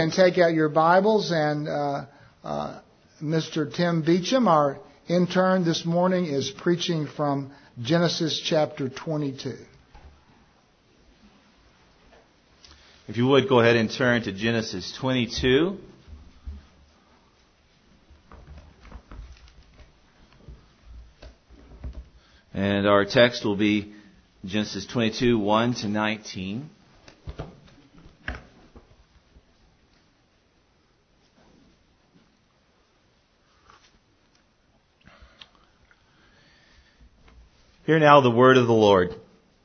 And take out your Bibles, and Mr. Tim Beecham, our intern this morning, is preaching from Genesis chapter 22. If you would, go ahead and turn to Genesis 22. And our text will be Genesis 22, 1 to 19. Hear now the word of the Lord.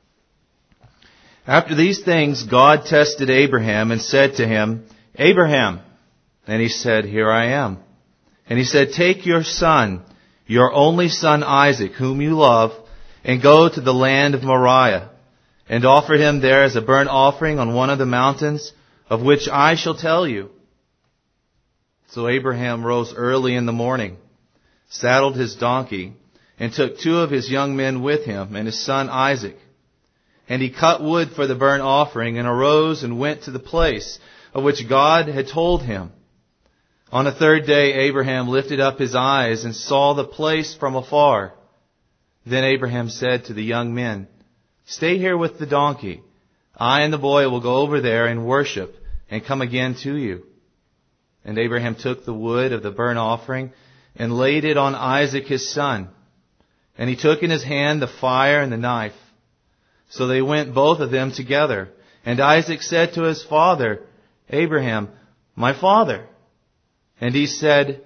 After these things, God tested Abraham and said to him, Abraham. And he said, Here I am. And he said, Take your son, your only son Isaac, whom you love, and go to the land of Moriah, and offer him there as a burnt offering on one of the mountains, of which I shall tell you. So Abraham rose early in the morning, saddled his donkey, and took 2 of his young men with him, and his son Isaac. And he cut wood for the burnt offering, and arose and went to the place of which God had told him. On the 3rd day Abraham lifted up his eyes and saw the place from afar. Then Abraham said to the young men, Stay here with the donkey. I and the boy will go over there and worship, and come again to you. And Abraham took the wood of the burnt offering, and laid it on Isaac his son. And he took in his hand the fire and the knife. So they went both of them together. And Isaac said to his father, Abraham, My father. And he said,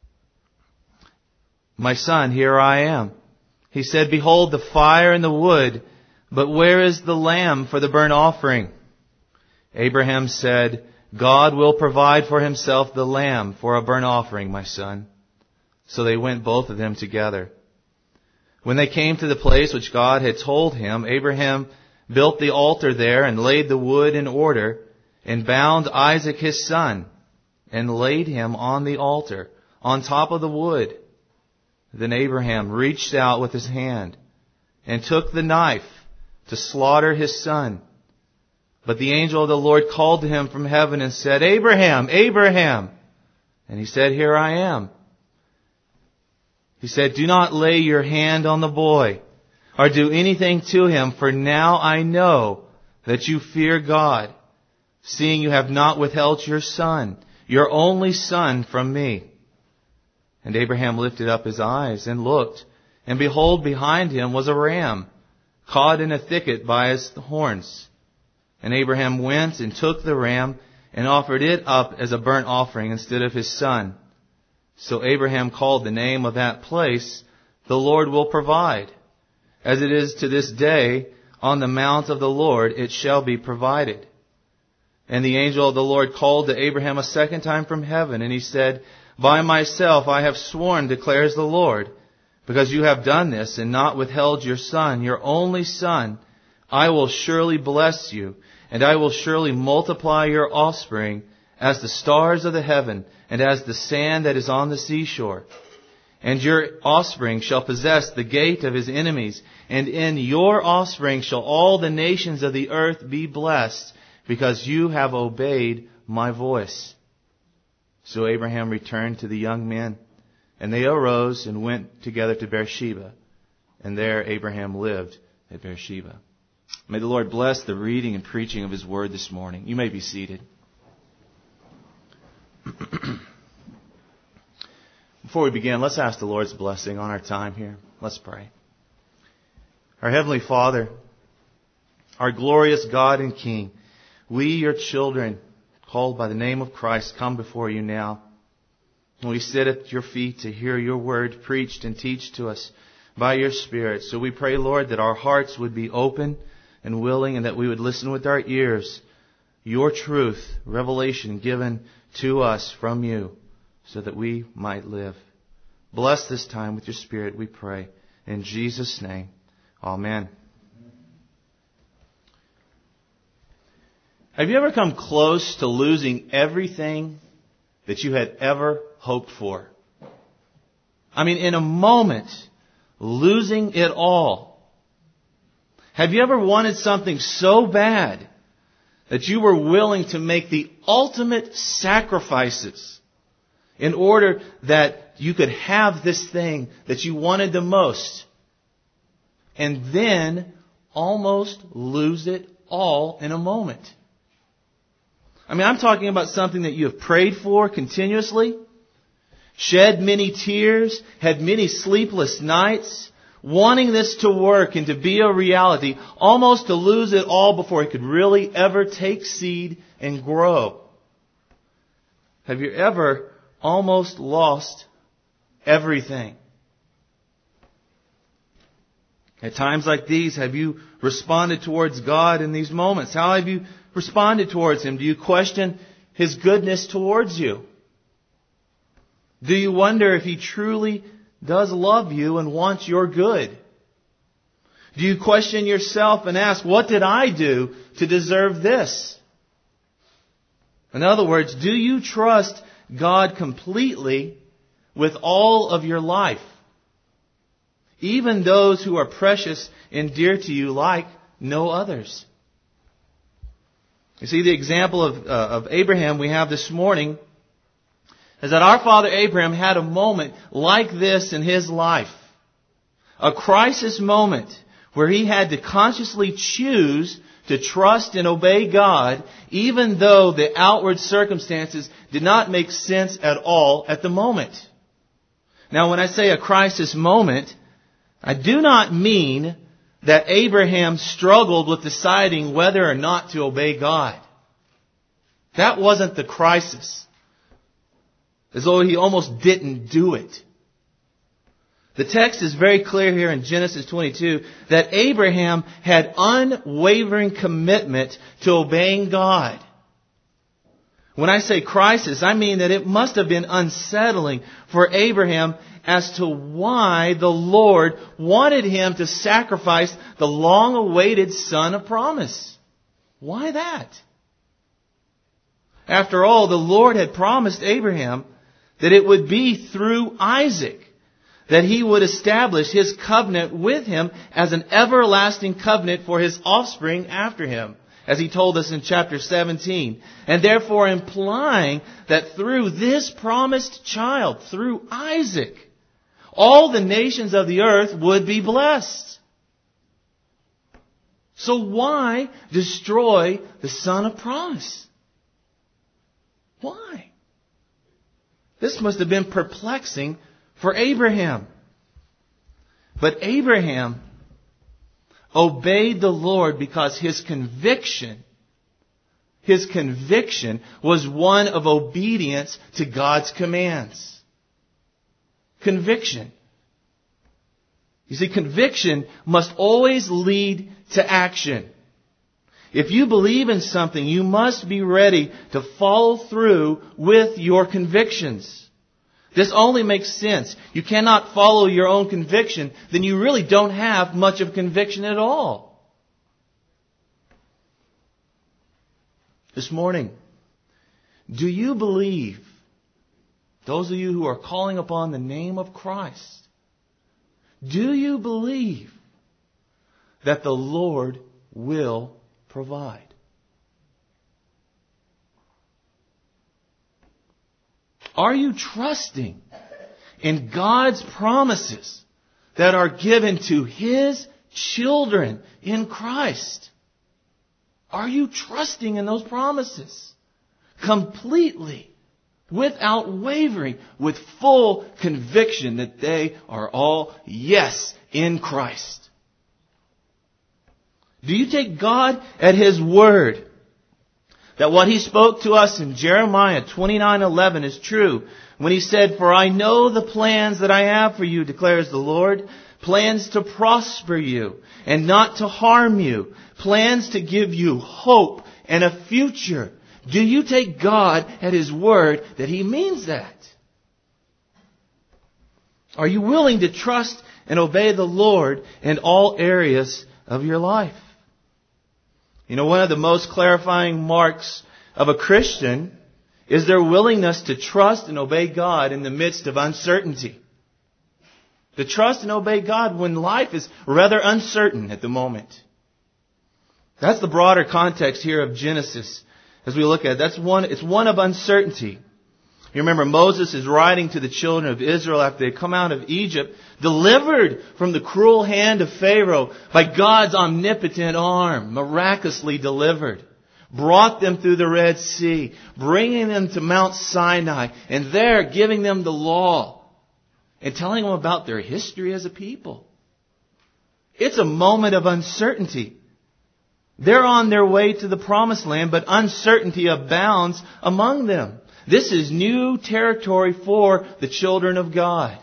My son, here I am. He said, Behold the fire and the wood, but where is the lamb for the burnt offering? Abraham said, God will provide for himself the lamb for a burnt offering, my son. So they went both of them together. When they came to the place which God had told him, Abraham built the altar there and laid the wood in order, and bound Isaac his son, and laid him on the altar, on top of the wood. Then Abraham reached out with his hand, and took the knife to slaughter his son. But the angel of the Lord called to him from heaven and said, Abraham, Abraham! And he said, Here I am. He said, Do not lay your hand on the boy, or do anything to him, for now I know that you fear God, seeing you have not withheld your son, your only son, from me. And Abraham lifted up his eyes and looked, and behold, behind him was a ram, caught in a thicket by his horns. And Abraham went and took the ram, and offered it up as a burnt offering instead of his son. So Abraham called the name of that place, The Lord will provide. As it is to this day, on the mount of the Lord it shall be provided. And the angel of the Lord called to Abraham a second time from heaven, and he said, By myself I have sworn, declares the Lord, because you have done this and not withheld your son, your only son, I will surely bless you, and I will surely multiply your offspring as the stars of the heaven, and as the sand that is on the seashore. And your offspring shall possess the gate of his enemies, and in your offspring shall all the nations of the earth be blessed, because you have obeyed my voice. So Abraham returned to the young men, and they arose and went together to Beersheba, and there Abraham lived at Beersheba. May the Lord bless the reading and preaching of his word this morning. You may be seated. Before we begin, let's ask the Lord's blessing on our time here. Let's pray. Our Heavenly Father, our glorious God and King, we, your children, called by the name of Christ, come before you now. And we sit at your feet to hear your word preached and teach to us by your Spirit. So we pray, Lord, that our hearts would be open and willing, and that we would listen with our ears, your truth, revelation given to us from you, so that we might live. Bless this time with your Spirit, we pray. In Jesus' name, amen. Have you ever come close to losing everything that you had ever hoped for? I mean, in a moment, losing it all. Have you ever wanted something so bad that you were willing to make the ultimate sacrifices in order that you could have this thing that you wanted the most, and then almost lose it all in a moment. I mean, I'm talking about something that you have prayed for continuously, shed many tears, had many sleepless nights, wanting this to work and to be a reality, almost to lose it all before it could really ever take seed and grow. Have you ever almost lost everything? At times like these, have you responded towards God in these moments? How have you responded towards Him? Do you question His goodness towards you? Do you wonder if He truly does love you and wants your good? Do you question yourself and ask, what did I do to deserve this? In other words, do you trust God completely with all of your life? Even those who are precious and dear to you like no others. You see, the example of Abraham we have this morning is that our father Abraham had a moment like this in his life. A crisis moment where he had to consciously choose to trust and obey God, even though the outward circumstances did not make sense at all at the moment. Now, when I say a crisis moment, I do not mean that Abraham struggled with deciding whether or not to obey God. That wasn't the crisis. As though he almost didn't do it. The text is very clear here in Genesis 22 that Abraham had unwavering commitment to obeying God. When I say crisis, I mean that it must have been unsettling for Abraham as to why the Lord wanted him to sacrifice the long-awaited son of promise. Why that? After all, the Lord had promised Abraham that it would be through Isaac that he would establish his covenant with him as an everlasting covenant for his offspring after him, as he told us in chapter 17. And therefore implying that through this promised child, through Isaac, all the nations of the earth would be blessed. So why destroy the son of promise? Why? This must have been perplexing for Abraham. But Abraham obeyed the Lord because his conviction was one of obedience to God's commands. Conviction. You see, conviction must always lead to action. If you believe in something, you must be ready to follow through with your convictions. This only makes sense. You cannot follow your own conviction, then you really don't have much of conviction at all. This morning, do you believe, those of you who are calling upon the name of Christ, do you believe that the Lord will provide? Are you trusting in God's promises that are given to His children in Christ? Are you trusting in those promises completely, without wavering, with full conviction that they are all yes in Christ? Do you take God at His word that what He spoke to us in Jeremiah 29:11 is true when He said, "For I know the plans that I have for you, declares the Lord, plans to prosper you and not to harm you, plans to give you hope and a future." Do you take God at His word that He means that? Are you willing to trust and obey the Lord in all areas of your life? You know, one of the most clarifying marks of a Christian is their willingness to trust and obey God in the midst of uncertainty. To trust and obey God when life is rather uncertain at the moment. That's the broader context here of Genesis as we look at it. It's one of uncertainty. You remember Moses is writing to the children of Israel after they come out of Egypt, delivered from the cruel hand of Pharaoh by God's omnipotent arm, miraculously delivered. Brought them through the Red Sea, bringing them to Mount Sinai, and there giving them the law and telling them about their history as a people. It's a moment of uncertainty. They're on their way to the promised land, but uncertainty abounds among them. This is new territory for the children of God.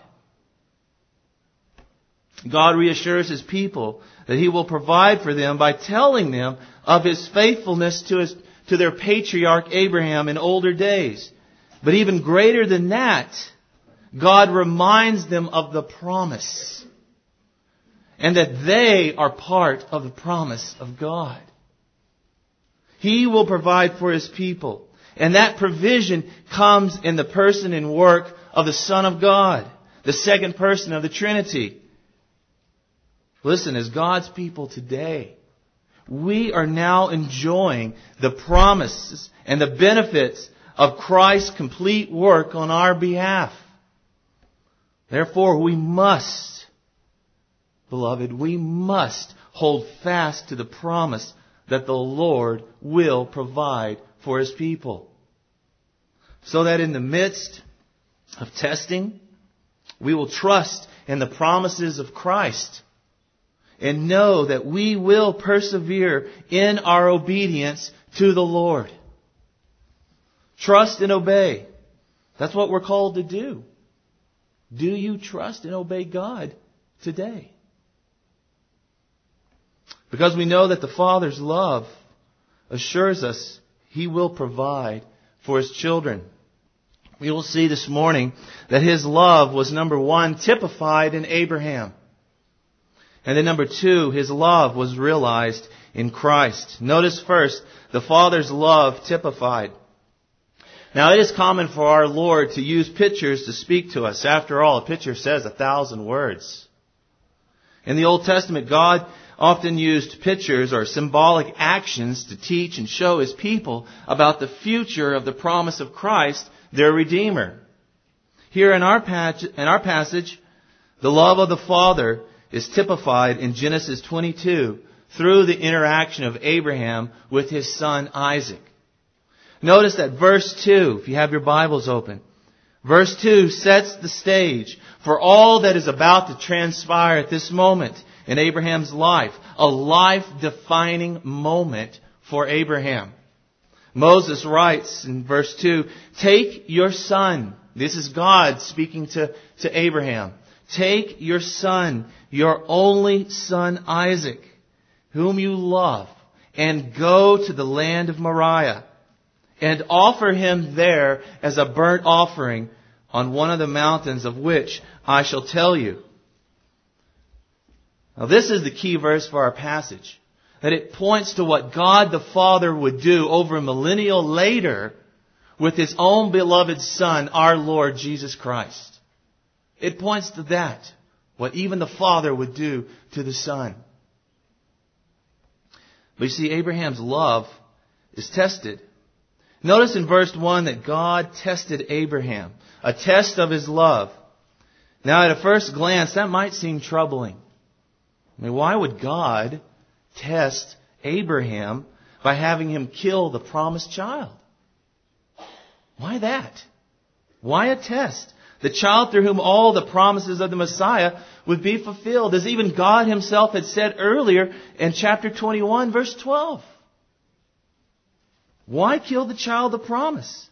God reassures His people that He will provide for them by telling them of His faithfulness to their patriarch Abraham in older days. But even greater than that, God reminds them of the promise, and that they are part of the promise of God. He will provide for His people. And that provision comes in the person and work of the Son of God, the second person of the Trinity. Listen, as God's people today, we are now enjoying the promises and the benefits of Christ's complete work on our behalf. Therefore, we must, beloved, we must hold fast to the promise that the Lord will provide for His people. So that in the midst of testing, we will trust in the promises of Christ and know that we will persevere in our obedience to the Lord. Trust and obey. That's what we're called to do. Do you trust and obey God today? Because we know that the Father's love assures us He will provide for His children. We will see this morning that His love was, number one, typified in Abraham. And then number two, His love was realized in Christ. Notice first, the Father's love typified. Now, it is common for our Lord to use pictures to speak to us. After all, a picture says 1,000 words. In the Old Testament, God often used pictures or symbolic actions to teach and show His people about the future of the promise of Christ, their Redeemer. Here in our passage, the love of the Father is typified in Genesis 22 through the interaction of Abraham with his son Isaac. Notice that verse 2, if you have your Bibles open, verse 2 sets the stage for all that is about to transpire at this moment in Abraham's life. A life-defining moment for Abraham. Moses writes in verse 2, "Take your son." This is God speaking to Abraham. "Take your son, your only son Isaac, whom you love, and go to the land of Moriah, and offer him there as a burnt offering on one of the mountains of which I shall tell you." Now this is the key verse for our passage. That it points to what God the Father would do over a millennial later with His own beloved Son, our Lord Jesus Christ. It points to that, what even the Father would do to the Son. But you see, Abraham's love is tested. Notice in verse 1 that God tested Abraham, a test of His love. Now at a first glance, that might seem troubling. I mean, why would God test Abraham by having him kill the promised child? Why that? Why a test? The child through whom all the promises of the Messiah would be fulfilled, as even God Himself had said earlier in chapter 21, verse 12. Why kill the child of promise?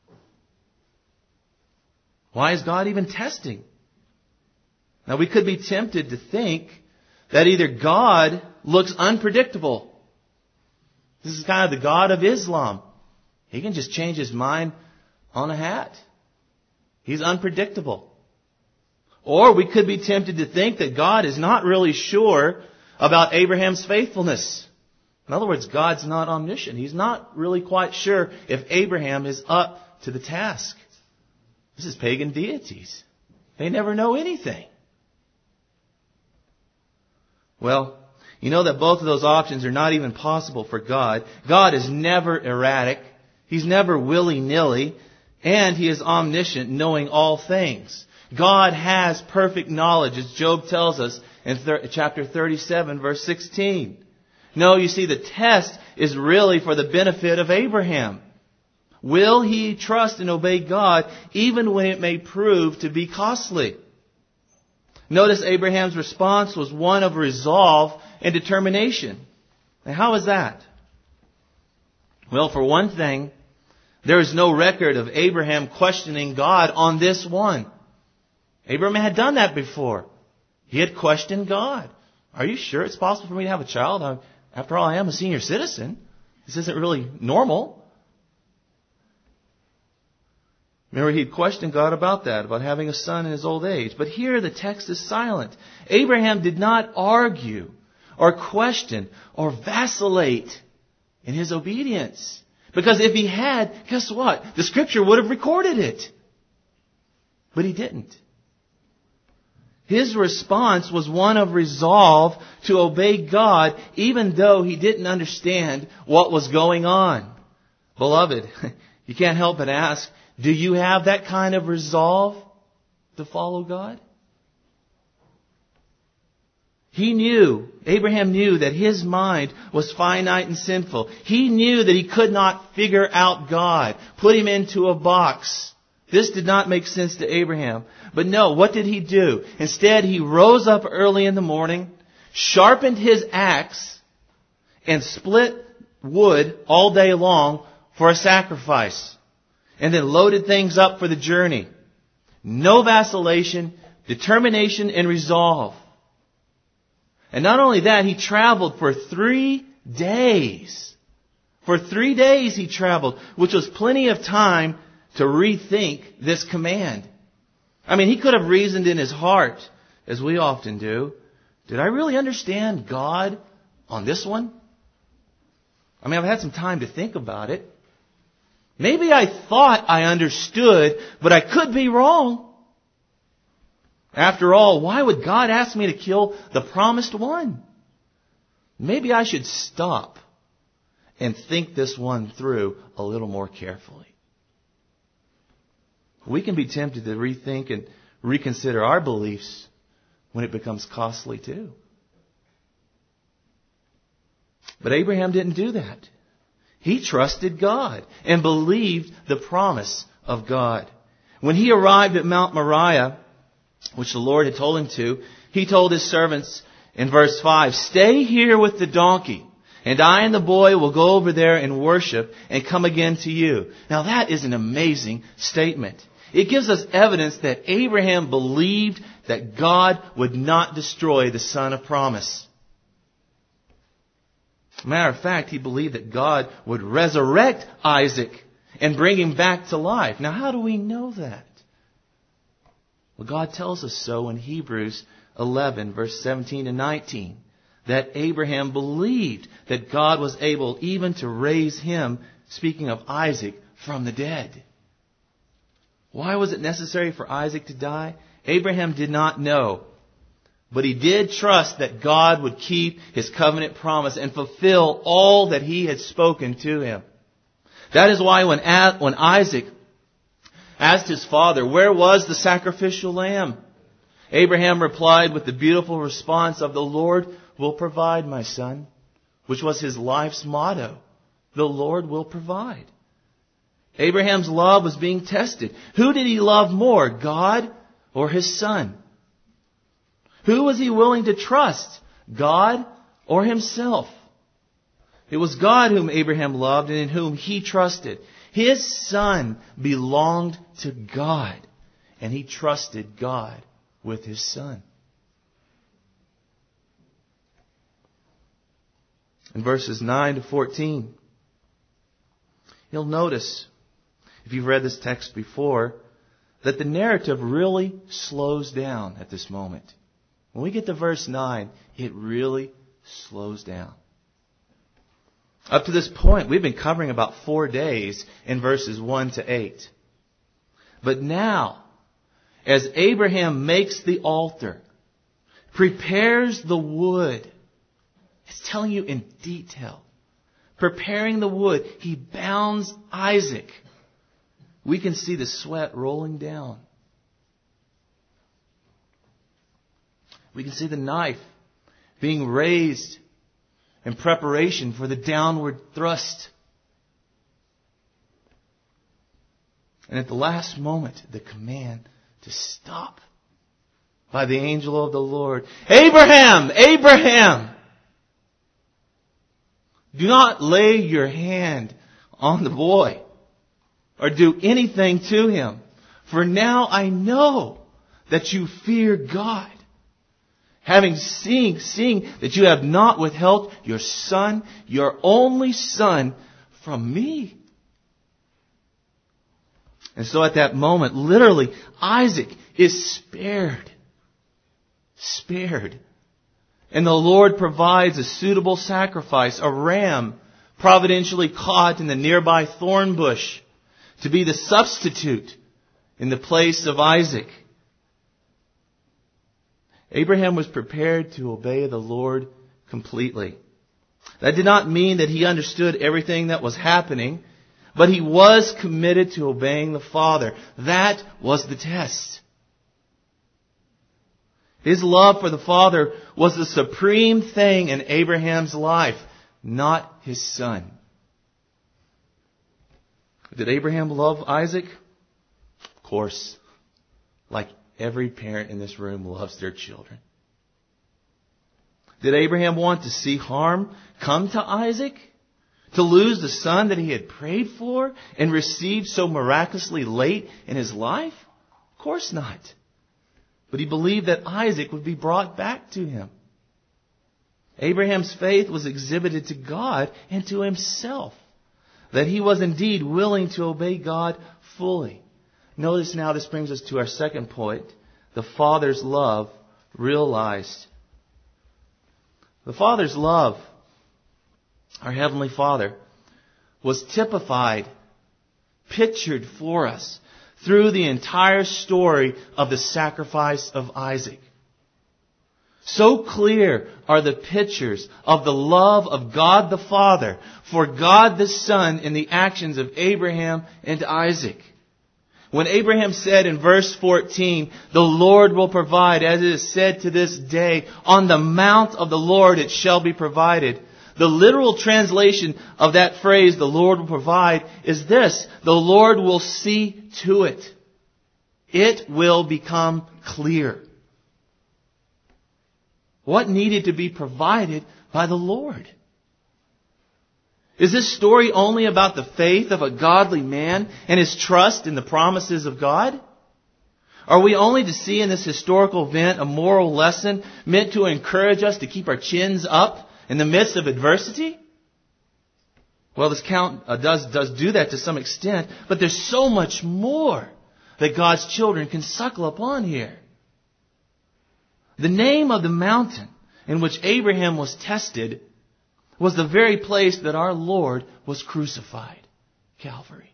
Why is God even testing? Now we could be tempted to think that either God looks unpredictable. This is kind of the God of Islam. He can just change His mind on a hat. He's unpredictable. Or we could be tempted to think that God is not really sure about Abraham's faithfulness. In other words, God's not omniscient. He's not really quite sure if Abraham is up to the task. This is pagan deities. They never know anything. Well, you know that both of those options are not even possible for God. God is never erratic. He's never willy-nilly. And He is omniscient, knowing all things. God has perfect knowledge, as Job tells us in chapter 37, verse 16. No, you see, the test is really for the benefit of Abraham. Will he trust and obey God even when it may prove to be costly? Notice Abraham's response was one of resolve and determination. Now, how is that? Well, for one thing, there is no record of Abraham questioning God on this one. Abraham had done that before. He had questioned God. Are you sure it's possible for me to have a child? After all, I am a senior citizen. This isn't really normal. Remember, he'd questioned God about that, about having a son in his old age. But here the text is silent. Abraham did not argue or question or vacillate in his obedience. Because if he had, guess what? The Scripture would have recorded it. But he didn't. His response was one of resolve to obey God, even though he didn't understand what was going on. Beloved, you can't help but ask, do you have that kind of resolve to follow God? Abraham knew that his mind was finite and sinful. He knew that he could not figure out God, put Him into a box. This did not make sense to Abraham. But no, what did he do? Instead, he rose up early in the morning, sharpened his axe, and split wood all day long for a sacrifice. And then loaded things up for the journey. No vacillation, determination, and resolve. And not only that, he traveled for 3 days. For 3 days he traveled, which was plenty of time to rethink this command. I mean, he could have reasoned in his heart, as we often do, did I really understand God on this one? I mean, I've had some time to think about it. Maybe I thought I understood, but I could be wrong. After all, why would God ask me to kill the promised one? Maybe I should stop and think this one through a little more carefully. We can be tempted to rethink and reconsider our beliefs when it becomes costly too. But Abraham didn't do that. He trusted God and believed the promise of God. When he arrived at Mount Moriah, which the Lord had told him to, he told his servants in verse 5, "Stay here with the donkey, and I and the boy will go over there and worship and come again to you." Now that is an amazing statement. It gives us evidence that Abraham believed that God would not destroy the son of promise. Matter of fact, he believed that God would resurrect Isaac and bring him back to life. Now, how do we know that? Well, God tells us so in Hebrews 11, verse 17 and 19, that Abraham believed that God was able even to raise him, speaking of Isaac, from the dead. Why was it necessary for Isaac to die? Abraham did not know. But he did trust that God would keep His covenant promise and fulfill all that He had spoken to him. That is why when Isaac asked his father, "Where was the sacrificial lamb?" Abraham replied with the beautiful response of, "The Lord will provide, my son," which was his life's motto. The Lord will provide. Abraham's love was being tested. Who did he love more, God or his son? Who was he willing to trust, God or himself? It was God whom Abraham loved and in whom he trusted. His son belonged to God, and he trusted God with his son. In verses 9 to 14, you'll notice, if you've read this text before, that the narrative really slows down at this moment. When we get to verse 9, it really slows down. Up to this point, we've been covering about 4 days in verses 1 to 8. But now, as Abraham makes the altar, prepares the wood, It's telling you in detail. Preparing the wood, he bounds Isaac. We can see the sweat rolling down. We can see the knife being raised in preparation for the downward thrust. And at the last moment, the command to stop by the angel of the Lord. Abraham! Abraham! Do not lay your hand on the boy or do anything to him. For now I know that you fear God, having seeing that you have not withheld your son, your only son, from me. And so at that moment, literally, Isaac is spared. Spared. And the Lord provides a suitable sacrifice, a ram providentially caught in the nearby thorn bush, to be the substitute in the place of Isaac. Abraham was prepared to obey the Lord completely. That did not mean that he understood everything that was happening, but he was committed to obeying the Father. That was the test. His love for the Father was the supreme thing in Abraham's life, not his son. Did Abraham love Isaac? Of course. Like every parent in this room loves their children. Did Abraham want to see harm come to Isaac? To lose the son that he had prayed for and received so miraculously late in his life? Of course not. But he believed that Isaac would be brought back to him. Abraham's faith was exhibited to God and to himself, that he was indeed willing to obey God fully. Notice now this brings us to our second point, the Father's love realized. The Father's love, our Heavenly Father, was typified, pictured for us through the entire story of the sacrifice of Isaac. So clear are the pictures of the love of God the Father for God the Son in the actions of Abraham and Isaac. When Abraham said in verse 14, the Lord will provide, as it is said to this day, on the mount of the Lord it shall be provided. The literal translation of that phrase, the Lord will provide, is this: the Lord will see to it. It will become clear. What needed to be provided by the Lord? Is this story only about the faith of a godly man and his trust in the promises of God? Are we only to see in this historical event a moral lesson meant to encourage us to keep our chins up in the midst of adversity? Well, this count does do that to some extent, but there's so much more that God's children can suckle upon here. The name of the mountain in which Abraham was tested was the very place that our Lord was crucified, Calvary.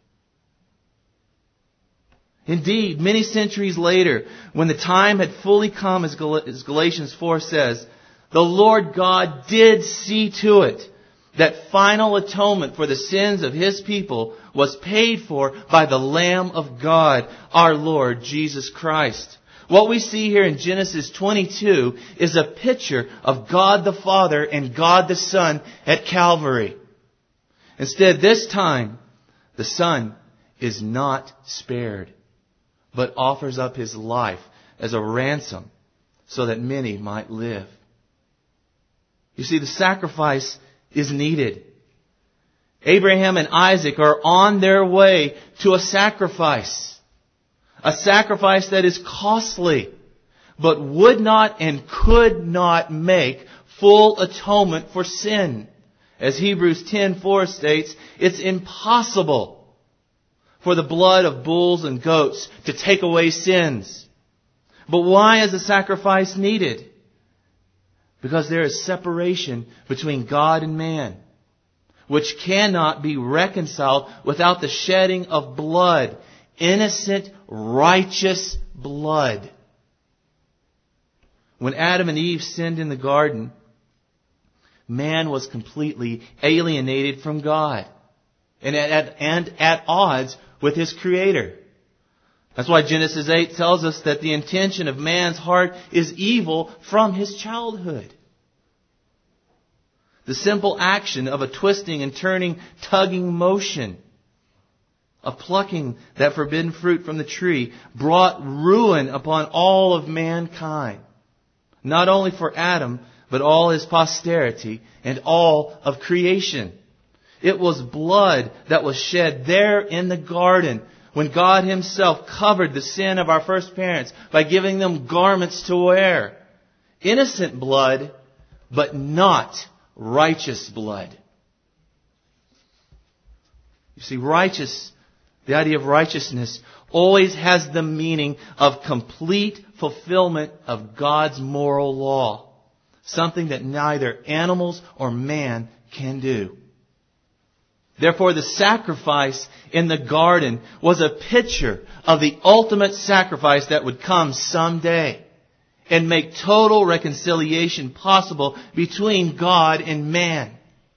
Indeed, many centuries later, when the time had fully come, as Galatians 4 says, the Lord God did see to it that final atonement for the sins of His people was paid for by the Lamb of God, our Lord Jesus Christ. What we see here in Genesis 22 is a picture of God the Father and God the Son at Calvary. Instead, this time, the Son is not spared, but offers up His life as a ransom so that many might live. You see, the sacrifice is needed. Abraham and Isaac are on their way to a sacrifice that is costly, but would not and could not make full atonement for sin. As Hebrews 10:4 states, it's impossible for the blood of bulls and goats to take away sins. But why is a sacrifice needed? Because there is separation between God and man, which cannot be reconciled without the shedding of blood. Innocent, righteous blood. When Adam and Eve sinned in the garden, man was completely alienated from God and at odds with his Creator. That's why Genesis 8 tells us that the intention of man's heart is evil from his childhood. The simple action of a twisting and turning, tugging motion of plucking that forbidden fruit from the tree brought ruin upon all of mankind. Not only for Adam, but all his posterity and all of creation. It was blood that was shed there in the garden when God Himself covered the sin of our first parents by giving them garments to wear. Innocent blood, but not righteous blood. You see, the idea of righteousness always has the meaning of complete fulfillment of God's moral law. Something that neither animals or man can do. Therefore, the sacrifice in the garden was a picture of the ultimate sacrifice that would come someday and make total reconciliation possible between God and man.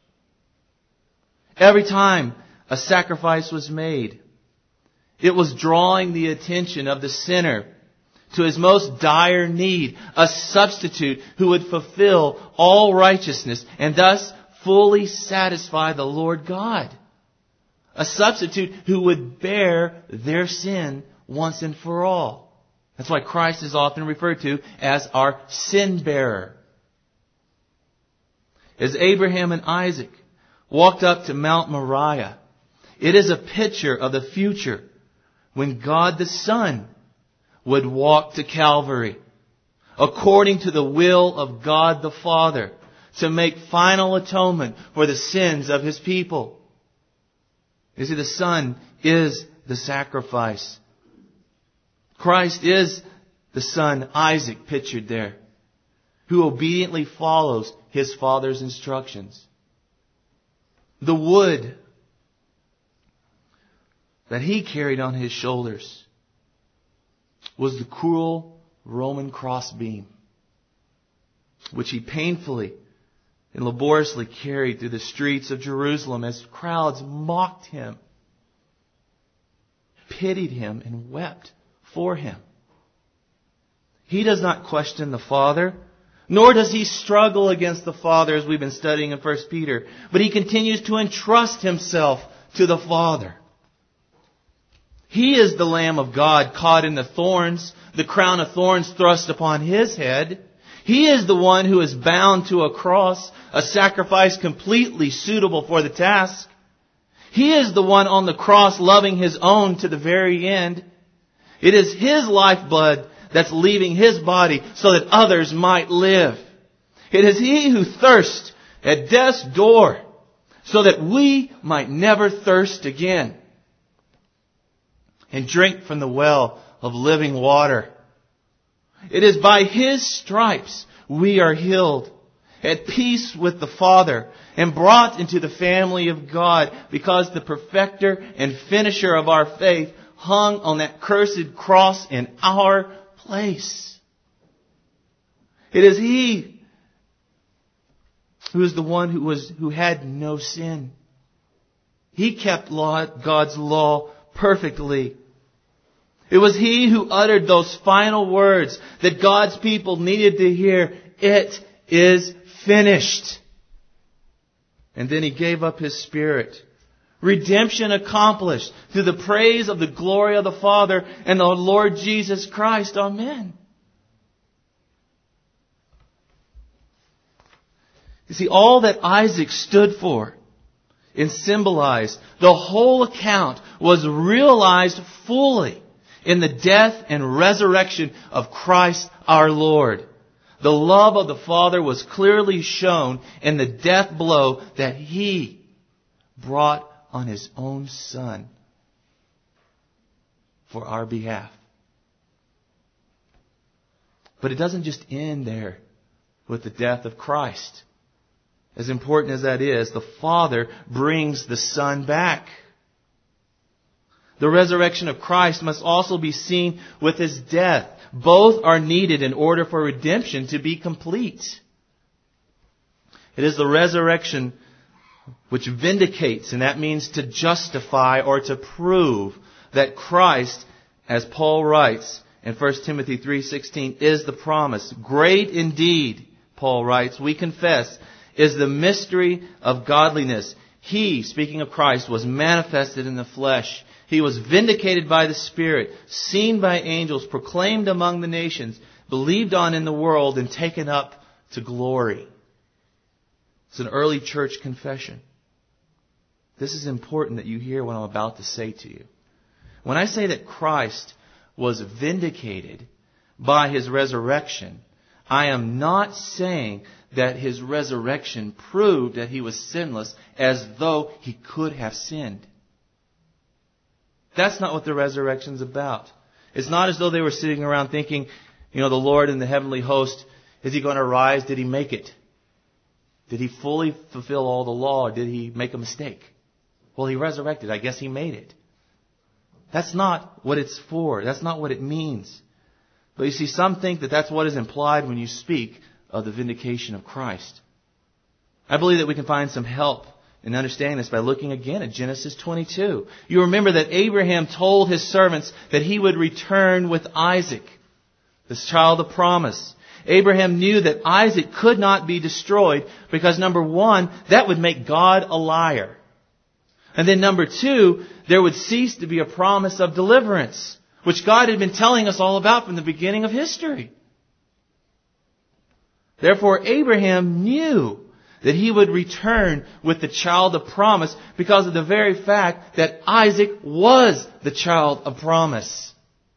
Every time a sacrifice was made, it was drawing the attention of the sinner to his most dire need, a substitute who would fulfill all righteousness and thus fully satisfy the Lord God. A substitute who would bear their sin once and for all. That's why Christ is often referred to as our sin bearer. As Abraham and Isaac walked up to Mount Moriah, it is a picture of the future when God the Son would walk to Calvary according to the will of God the Father to make final atonement for the sins of His people. You see, the Son is the sacrifice. Christ is the son, Isaac, pictured there, who obediently follows his father's instructions. The wood that he carried on his shoulders was the cruel Roman crossbeam, which he painfully and laboriously carried through the streets of Jerusalem as crowds mocked him, pitied him, and wept for him. He does not question the Father, nor does he struggle against the Father as we've been studying in 1 Peter, but he continues to entrust himself to the Father. He is the Lamb of God caught in the thorns, the crown of thorns thrust upon his head. He is the one who is bound to a cross, a sacrifice completely suitable for the task. He is the one on the cross loving his own to the very end. It is his lifeblood that's leaving his body so that others might live. It is he who thirsts at death's door so that we might never thirst again and drink from the well of living water. It is by his stripes we are healed, at peace with the Father, and brought into the family of God because the perfecter and finisher of our faith hung on that cursed cross in our place. It is he who is the one who had no sin. He kept God's law perfectly. It was he who uttered those final words that God's people needed to hear. It is finished. And then he gave up his Spirit. Redemption accomplished through the praise of the glory of the Father and the Lord Jesus Christ. Amen. You see, all that Isaac stood for and symbolized, the whole account was realized fully in the death and resurrection of Christ our Lord. The love of the Father was clearly shown in the death blow that He brought on His own Son for our behalf. But it doesn't just end there with the death of Christ. As important as that is, the Father brings the Son back. The resurrection of Christ must also be seen with His death. Both are needed in order for redemption to be complete. It is the resurrection which vindicates, and that means to justify or to prove that Christ, as Paul writes in 1 Timothy 3:16, is the promise. Great indeed, Paul writes, we confess, is the mystery of godliness. He, speaking of Christ, was manifested in the flesh. He was vindicated by the Spirit, seen by angels, proclaimed among the nations, believed on in the world, and taken up to glory. It's an early church confession. This is important that you hear what I'm about to say to you. When I say that Christ was vindicated by His resurrection, I am not saying that His resurrection proved that He was sinless as though He could have sinned. That's not what the resurrection's about. It's not as though they were sitting around thinking, the Lord in the heavenly host, is He going to rise? Did He make it? Did He fully fulfill all the law, or did He make a mistake? Well, He resurrected. I guess He made it. That's not what it's for. That's not what it means. But you see, some think that that's what is implied when you speak of the vindication of Christ. I believe that we can find some help in understanding this by looking again at Genesis 22. You remember that Abraham told his servants that he would return with Isaac, this child of promise. Abraham knew that Isaac could not be destroyed because, number one, that would make God a liar. And then number two, there would cease to be a promise of deliverance, which God had been telling us all about from the beginning of history. Therefore, Abraham knew that he would return with the child of promise because of the very fact that Isaac was the child of promise.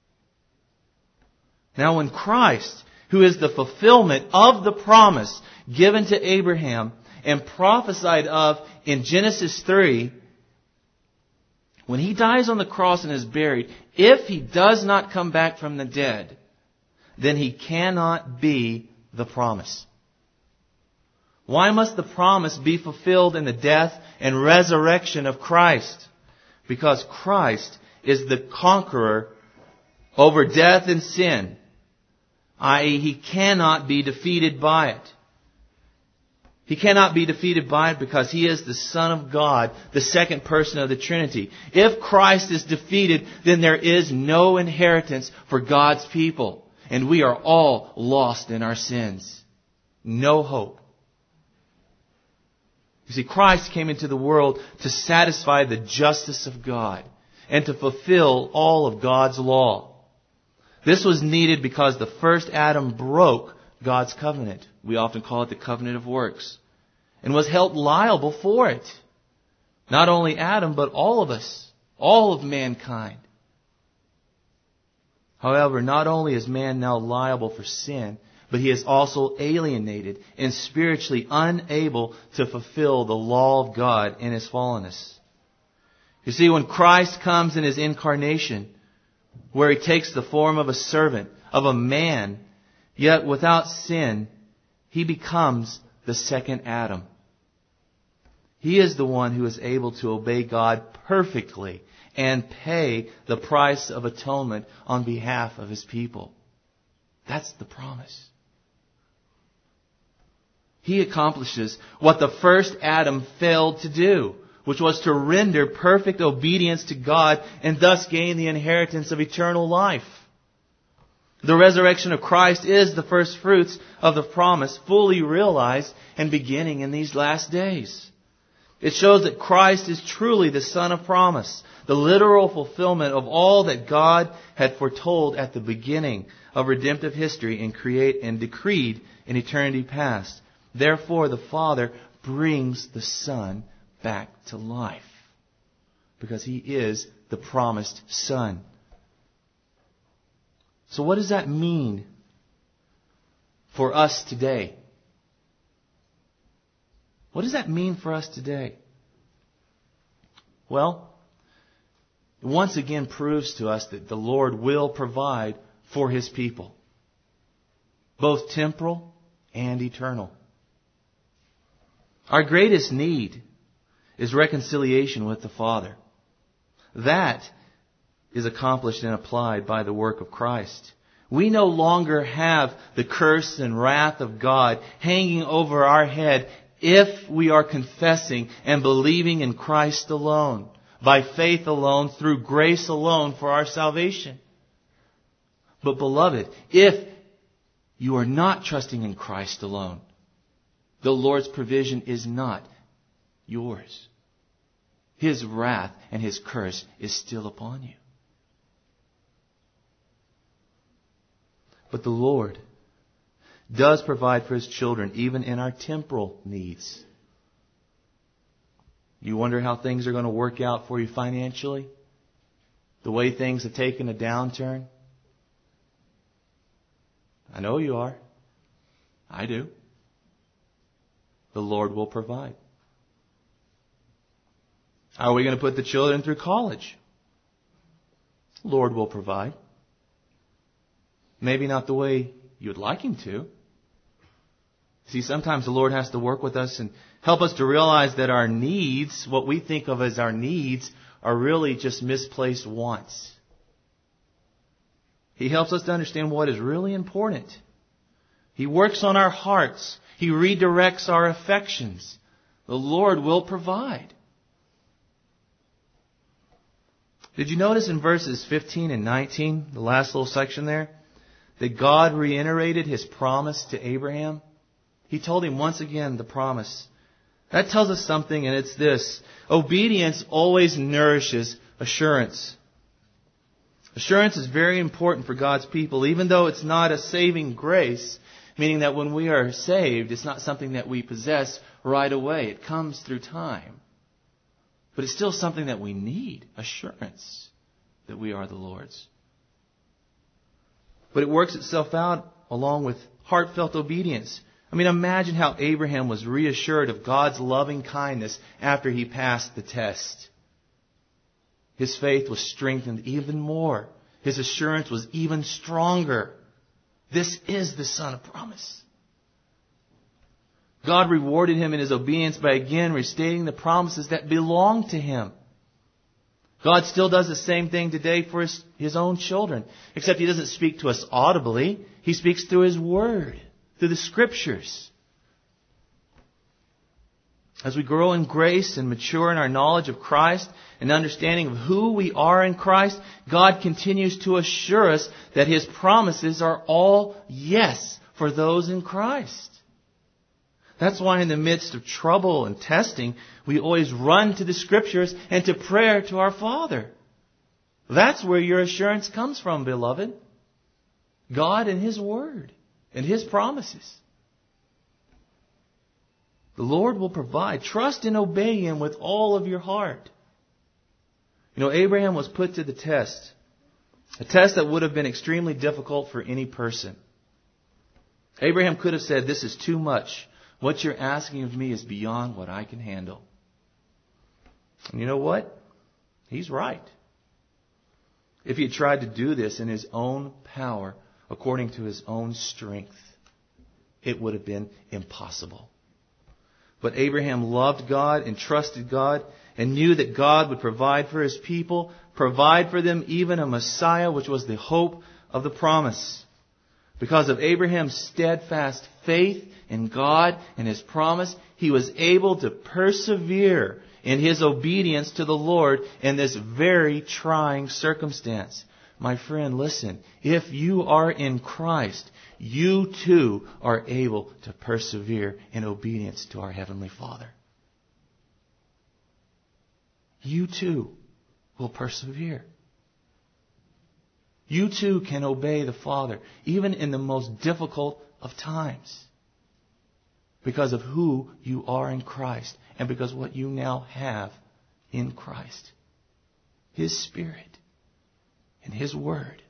Now, when Christ, who is the fulfillment of the promise given to Abraham and prophesied of in Genesis 3, when He dies on the cross and is buried, if He does not come back from the dead, then He cannot be the promise. Why must the promise be fulfilled in the death and resurrection of Christ? Because Christ is the conqueror over death and sin, i.e., He cannot be defeated by it. He cannot be defeated by it because He is the Son of God, the second person of the Trinity. If Christ is defeated, then there is no inheritance for God's people. And we are all lost in our sins. No hope. You see, Christ came into the world to satisfy the justice of God and to fulfill all of God's law. This was needed because the first Adam broke God's covenant. We often call it the covenant of works. And was held liable for it. Not only Adam, but all of us. All of mankind. However, not only is man now liable for sin, but he is also alienated and spiritually unable to fulfill the law of God in his fallenness. You see, when Christ comes in His incarnation, where He takes the form of a servant, of a man, yet without sin, He becomes the second Adam. He is the one who is able to obey God perfectly and pay the price of atonement on behalf of His people. That's the promise. He accomplishes what the first Adam failed to do, which was to render perfect obedience to God and thus gain the inheritance of eternal life. The resurrection of Christ is the first fruits of the promise fully realized and beginning in these last days. It shows that Christ is truly the Son of promise, the literal fulfillment of all that God had foretold at the beginning of redemptive history and decreed in eternity past. Therefore, the Father brings the Son back to life because He is the promised Son. So what does that mean for us today? What does that mean for us today? Well, it once again proves to us that the Lord will provide for His people, both temporal and eternal. Our greatest need is reconciliation with the Father. That is accomplished and applied by the work of Christ. We no longer have the curse and wrath of God hanging over our head if we are confessing and believing in Christ alone, by faith alone, through grace alone for our salvation. But beloved, if you are not trusting in Christ alone, the Lord's provision is not yours. His wrath and His curse is still upon you. But the Lord does provide for His children, even in our temporal needs. You wonder how things are going to work out for you financially? The way things have taken a downturn? I know you are. I do. The Lord will provide. How are we going to put the children through college? The Lord will provide. Maybe not the way you'd like Him to. See, sometimes the Lord has to work with us and help us to realize that our needs, what we think of as our needs, are really just misplaced wants. He helps us to understand what is really important. He works on our hearts. He redirects our affections. The Lord will provide. Did you notice in verses 15 and 19, the last little section there, that God reiterated His promise to Abraham? He told him once again the promise. That tells us something, and it's this. Obedience always nourishes assurance. Assurance is very important for God's people, even though it's not a saving grace, meaning that when we are saved, it's not something that we possess right away. It comes through time. But it's still something that we need, assurance that we are the Lord's. But it works itself out along with heartfelt obedience. I mean, imagine how Abraham was reassured of God's loving kindness after he passed the test. His faith was strengthened even more. His assurance was even stronger. This is the Son of promise. God rewarded him in his obedience by again restating the promises that belong to him. God still does the same thing today for his own children, except He doesn't speak to us audibly. He speaks through His Word, through the Scriptures. As we grow in grace and mature in our knowledge of Christ and understanding of who we are in Christ, God continues to assure us that His promises are all yes for those in Christ. That's why in the midst of trouble and testing, we always run to the Scriptures and to prayer to our Father. That's where your assurance comes from, beloved. God and His Word and His promises. The Lord will provide. Trust and obey Him with all of your heart. You know, Abraham was put to the test. A test that would have been extremely difficult for any person. Abraham could have said, "This is too much. What you're asking of me is beyond what I can handle." And you know what? He's right. If he had tried to do this in his own power, according to his own strength, it would have been impossible. But Abraham loved God and trusted God and knew that God would provide for His people, provide for them even a Messiah, which was the hope of the promise. Because of Abraham's steadfast faith in God and His promise, he was able to persevere in his obedience to the Lord in this very trying circumstance. My friend, listen. If you are in Christ, you too are able to persevere in obedience to our Heavenly Father. You too will persevere. You too can obey the Father, even in the most difficult of times, because of who you are in Christ and because what you now have in Christ. His Spirit and His Word.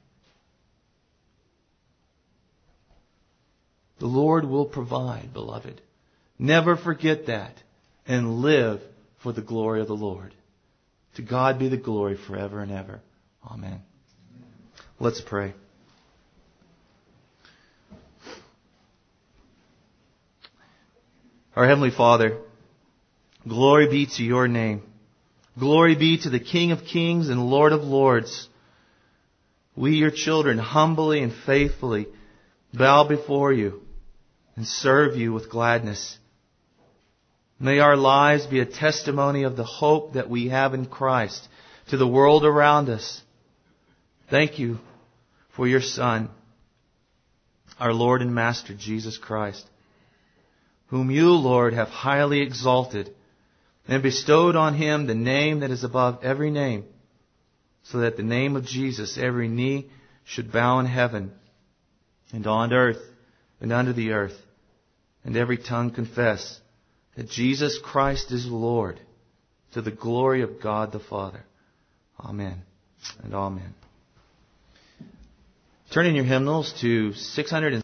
The Lord will provide, beloved. Never forget that and live for the glory of the Lord. To God be the glory forever and ever. Amen. Let's pray. Our Heavenly Father, glory be to Your name. Glory be to the King of Kings and Lord of Lords. We, Your children, humbly and faithfully bow before You and serve You with gladness. May our lives be a testimony of the hope that we have in Christ to the world around us. Thank you for your Son, our Lord and Master, Jesus Christ, whom you, Lord, have highly exalted and bestowed on Him the name that is above every name, so that the name of Jesus every knee should bow in heaven and on earth and under the earth, and every tongue confess that Jesus Christ is Lord, to the glory of God the Father. Amen and amen. Turn in your hymnals to 600.